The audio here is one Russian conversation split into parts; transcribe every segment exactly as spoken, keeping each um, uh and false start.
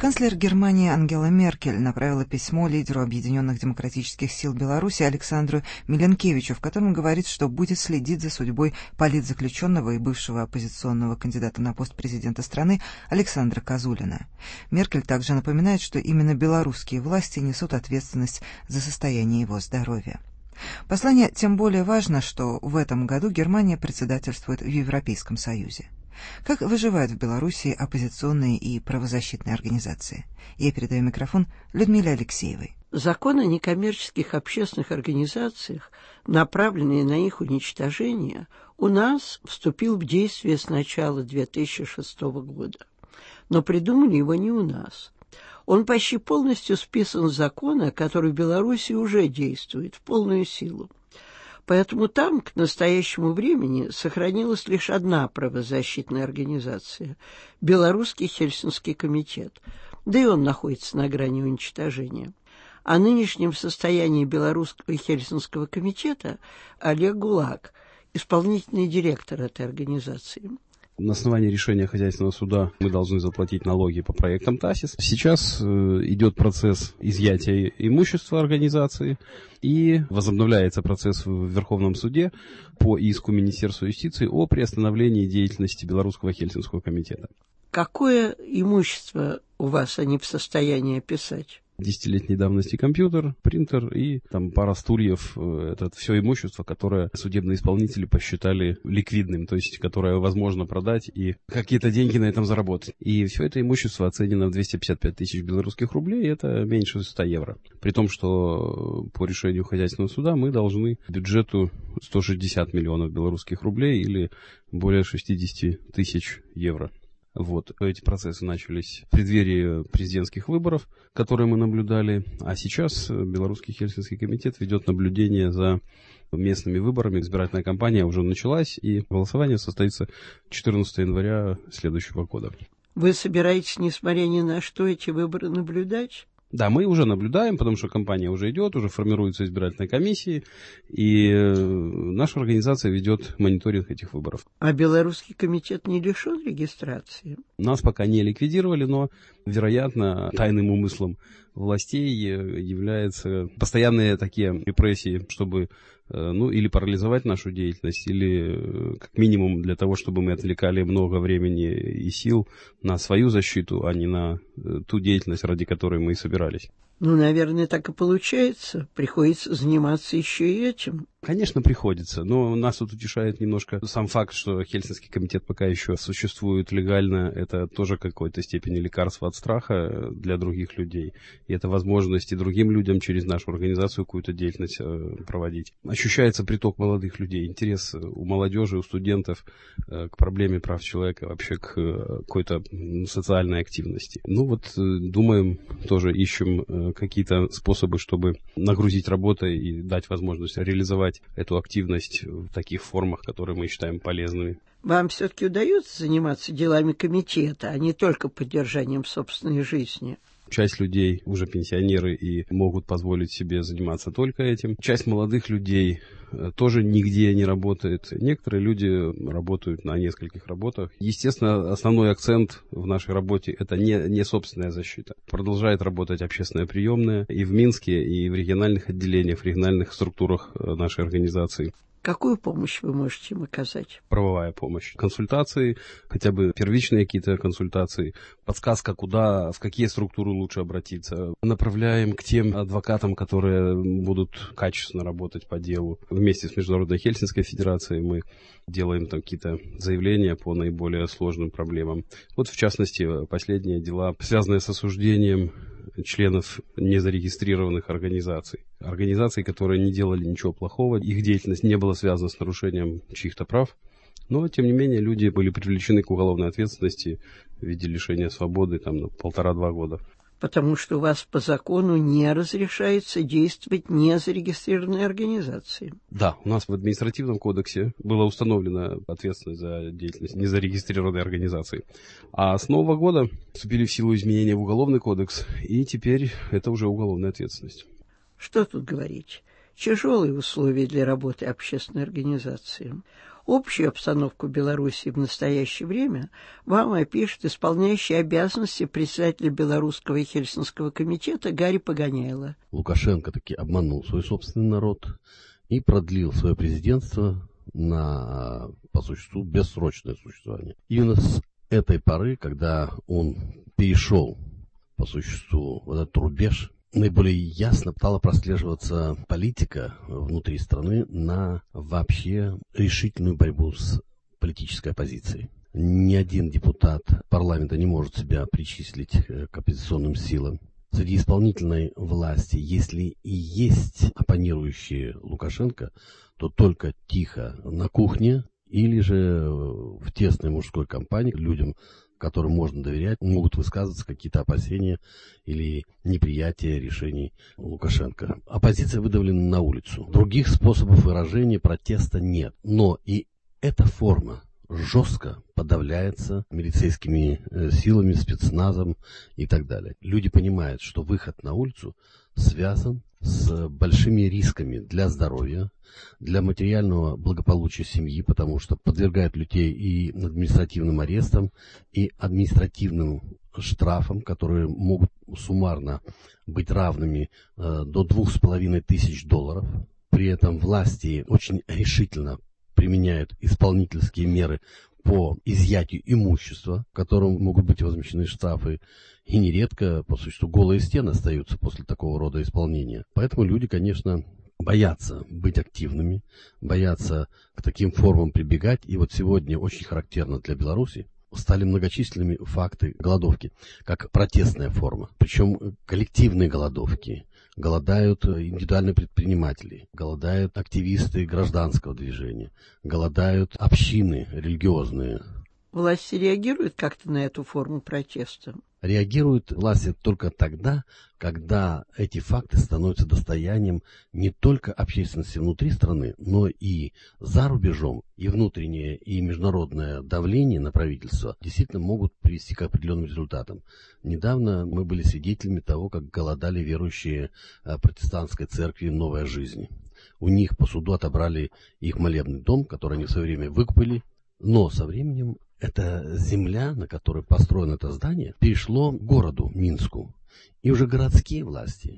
Канцлер Германии Ангела Меркель направила письмо лидеру Объединенных демократических сил Беларуси Александру Миленкевичу, в котором говорит, что будет следить за судьбой политзаключенного и бывшего оппозиционного кандидата на пост президента страны Александра Козулина. Меркель также напоминает, что именно белорусские власти несут ответственность за состояние его здоровья. Послание тем более важно, что в этом году Германия председательствует в Европейском Союзе. Как выживают в Белоруссии оппозиционные и правозащитные организации? Я передаю микрофон Людмиле Алексеевой. Закон о некоммерческих общественных организациях, направленный на их уничтожение, у нас вступил в действие с начала две тысячи шестого года. Но придумали его не у нас. Он почти полностью списан с закона, который в Беларуси уже действует в полную силу. Поэтому там к настоящему времени сохранилась лишь одна правозащитная организация – Белорусский Хельсинский комитет, да и он находится на грани уничтожения. О нынешнем состоянии Белорусского Хельсинского комитета Олег Гулак, исполнительный директор этой организации. На основании решения хозяйственного суда мы должны заплатить налоги по проектам ТАСИС. Сейчас э, идет процесс изъятия имущества организации и возобновляется процесс в Верховном суде по иску Министерства юстиции о приостановлении деятельности Белорусского Хельсинского комитета. Какое имущество у вас они в состоянии описать? Десятилетней давности компьютер, принтер и там пара стульев. Это все имущество, которое судебные исполнители посчитали ликвидным, то есть которое возможно продать и какие-то деньги на этом заработать. И все это имущество оценено в двести пятьдесят пять тысяч белорусских рублей, это меньше ста евро. При том, что по решению хозяйственного суда мы должны бюджету сто шестьдесят миллионов белорусских рублей или более шестьдесят тысяч евро. Вот, эти процессы начались в преддверии президентских выборов, которые мы наблюдали, а сейчас Белорусский Хельсинский комитет ведет наблюдение за местными выборами. Избирательная кампания уже началась, и голосование состоится четырнадцатого января следующего года. Вы собираетесь, несмотря ни на что, эти выборы наблюдать? Да, мы уже наблюдаем, потому что кампания уже идет, уже формируются избирательные комиссии, и наша организация ведет мониторинг этих выборов. А Белорусский комитет не лишен регистрации? Нас пока не ликвидировали, но, вероятно, тайным умыслом властей являются постоянные такие репрессии, чтобы ну, или парализовать нашу деятельность, или как минимум для того, чтобы мы отвлекали много времени и сил на свою защиту, а не на ту деятельность, ради которой мы и собирались. Ну, наверное, так и получается. Приходится заниматься еще и этим. Конечно, приходится, но нас тут утешает немножко сам факт, что Хельсинский комитет пока еще существует легально. Это тоже в какой-то степени лекарство от страха для других людей. И это возможность и другим людям через нашу организацию какую-то деятельность проводить. Ощущается приток молодых людей, интерес у молодежи, у студентов к проблеме прав человека, вообще к какой-то социальной активности. Ну вот, думаем, тоже ищем какие-то способы, чтобы нагрузить работой и дать возможность реализовать эту активность в таких формах, которые мы считаем полезными. Вам все-таки удается заниматься делами комитета, а не только поддержанием собственной жизни? Часть людей уже пенсионеры и могут позволить себе заниматься только этим. Часть молодых людей тоже нигде не работает. Некоторые люди работают на нескольких работах. Естественно, основной акцент в нашей работе – это не, не собственная защита. Продолжает работать общественная приемная и в Минске, и в региональных отделениях, в региональных структурах нашей организации. Какую помощь вы можете им оказать? Правовая помощь. Консультации, хотя бы первичные какие-то консультации, подсказка, куда, в какие структуры лучше обратиться. Направляем к тем адвокатам, которые будут качественно работать по делу. Вместе с Международной Хельсинской Федерацией мы делаем там какие-то заявления по наиболее сложным проблемам. Вот, в частности, последние дела, связанные с осуждением членов незарегистрированных организаций. Организаций, которые не делали ничего плохого, их деятельность не была связана с нарушением чьих-то прав, но, тем не менее, люди были привлечены к уголовной ответственности в виде лишения свободы там, на полтора-два года. Потому что у вас по закону не разрешается действовать незарегистрированной организации. Да, у нас в административном кодексе была установлена ответственность за деятельность незарегистрированной организации. А с нового года вступили в силу изменения в Уголовный кодекс, и теперь это уже уголовная ответственность. Что тут говорить? Тяжелые условия для работы общественной организации. Общую обстановку в Беларуси в настоящее время вам опишет исполняющий обязанности председателя Белорусского и Хельсинского комитета Гарри Погоняйло. Лукашенко таки обманул свой собственный народ и продлил свое президентство на, по существу, бессрочное существование. Именно с этой поры, когда он перешел, по существу, вот этот рубеж, наиболее ясно стала прослеживаться политика внутри страны на вообще решительную борьбу с политической оппозицией. Ни один депутат парламента не может себя причислить к оппозиционным силам. Среди исполнительной власти, если и есть оппонирующие Лукашенко, то только тихо на кухне или же в тесной мужской компании людям, которым можно доверять, могут высказываться какие-то опасения или неприятие решений Лукашенко. Оппозиция выдавлена на улицу. Других способов выражения протеста нет. Но и эта форма жестко подавляется милицейскими силами, спецназом и так далее. Люди понимают, что выход на улицу связан с большими рисками для здоровья, для материального благополучия семьи, потому что подвергают людей и административным арестам, и административным штрафам, которые могут суммарно быть равными э, до двух с половиной тысяч долларов. При этом власти очень решительно применяют исполнительские меры по изъятию имущества, которым могут быть возмещены штрафы, и нередко, по существу, голые стены остаются после такого рода исполнения. Поэтому люди, конечно, боятся быть активными, боятся к таким формам прибегать. И вот сегодня очень характерно для Беларуси стали многочисленными факты голодовки, как протестная форма. Причем коллективные голодовки. Голодают индивидуальные предприниматели, голодают активисты гражданского движения, голодают общины религиозные. Власти реагируют как-то на эту форму протеста? Реагируют власти только тогда, когда эти факты становятся достоянием не только общественности внутри страны, но и за рубежом. И внутреннее, и международное давление на правительство действительно могут привести к определенным результатам. Недавно мы были свидетелями того, как голодали верующие протестантской церкви «Новая жизнь». У них по суду отобрали их молебный дом, который они в свое время выкупили, но со временем эта земля, на которой построено это здание, перешло к городу Минску. И уже городские власти,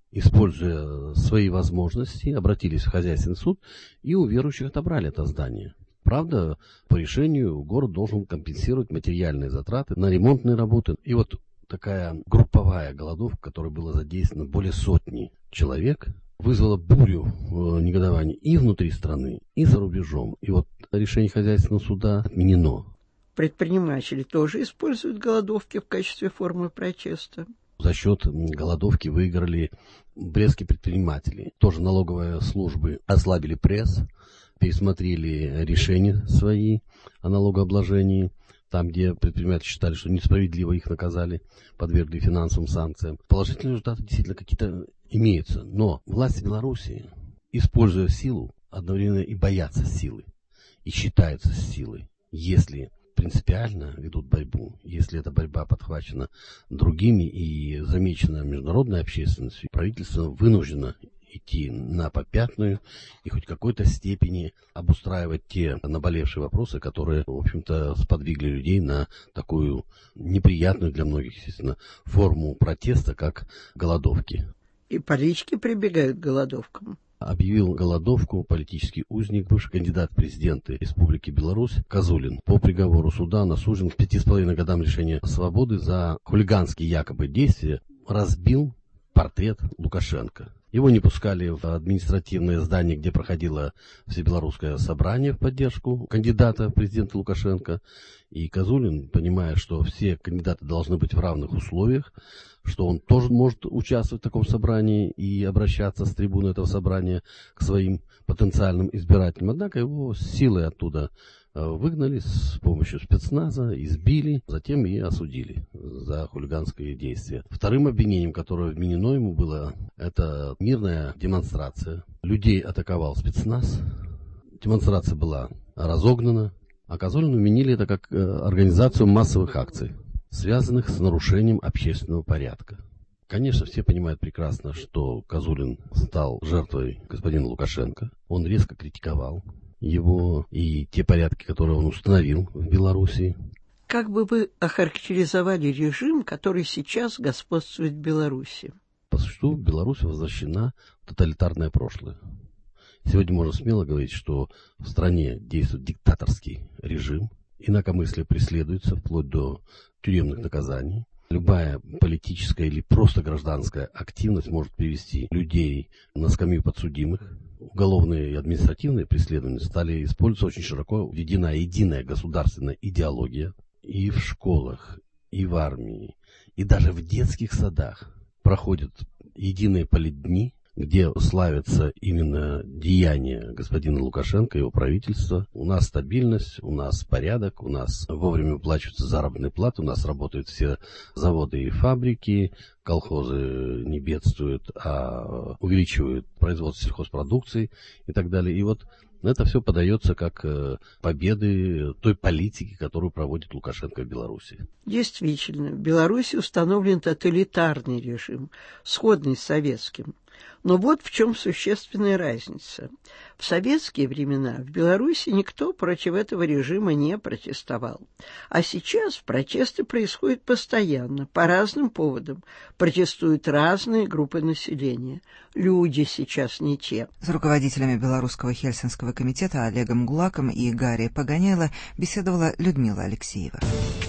используя свои возможности, обратились в хозяйственный суд и у верующих отобрали это здание. Правда, по решению город должен компенсировать материальные затраты на ремонтные работы. И вот такая групповая голодовка, в которой было задействовано более сотни человек, вызвала бурю э, негодования и внутри страны, и за рубежом. И вот решение хозяйственного суда отменено. Предприниматели тоже используют голодовки в качестве формы протеста. За счет голодовки выиграли брестские предприниматели. Тоже налоговые службы ослабили пресс, пересмотрели решения свои о налогообложении. Там, где предприниматели считали, что несправедливо их наказали, подвергли финансовым санкциям. Положительные результаты действительно какие-то имеются. Но власти Беларуси, используя силу, одновременно и боятся силы. И считаются с силой. Если принципиально ведут борьбу, если эта борьба подхвачена другими и замечена международной общественностью, правительство вынуждено идти на попятную и хоть в какой-то степени обустраивать те наболевшие вопросы, которые, в общем-то, сподвигли людей на такую неприятную для многих, естественно, форму протеста, как голодовки. И политики прибегают к голодовкам. Объявил голодовку политический узник, бывший кандидат в президенты Республики Беларусь Козулин. По приговору суда он осужден к пяти с половиной годам лишения свободы за хулиганские якобы действия. Разбил портрет Лукашенко. Его не пускали в административное здание, где проходило всебелорусское собрание в поддержку кандидата в президенты Лукашенко. И Козулин, понимая, что все кандидаты должны быть в равных условиях, что он тоже может участвовать в таком собрании и обращаться с трибуны этого собрания к своим потенциальным избирателям. Однако его силой оттуда выгнали с помощью спецназа, избили, затем и осудили за хулиганские действия. Вторым обвинением, которое вменено ему было, это мирная демонстрация. Людей атаковал спецназ, демонстрация была разогнана, а Козулину вменили это как организацию массовых акций, связанных с нарушением общественного порядка. Конечно, все понимают прекрасно, что Козулин стал жертвой господина Лукашенко. Он резко критиковал его и те порядки, которые он установил в Белоруссии. Как бы вы охарактеризовали режим, который сейчас господствует в Беларуси? По существу в Беларуси возвращена тоталитарное прошлое. Сегодня можно смело говорить, что в стране действует диктаторский режим, инакомыслие преследуется вплоть до тюремных наказаний. Любая политическая или просто гражданская активность может привести людей на скамью подсудимых. Уголовные и административные преследования стали использоваться очень широко. Введена единая государственная идеология и в школах, и в армии, и даже в детских садах проходят единые политдни, где славятся именно деяния господина Лукашенко и его правительства. У нас стабильность, у нас порядок, у нас вовремя выплачиваются заработные платы, у нас работают все заводы и фабрики, колхозы не бедствуют, а увеличивают производство сельхозпродукции и так далее. И вот это все подается как победы той политики, которую проводит Лукашенко в Беларуси. Действительно, в Беларуси установлен тоталитарный режим, сходный с советским. Но вот в чем существенная разница. В советские времена в Беларуси никто против этого режима не протестовал. А сейчас протесты происходят постоянно, по разным поводам. Протестуют разные группы населения. Люди сейчас не те. С руководителями Белорусского Хельсинского комитета Олегом Гулаком и Гарри Погоняло беседовала Людмила Алексеева.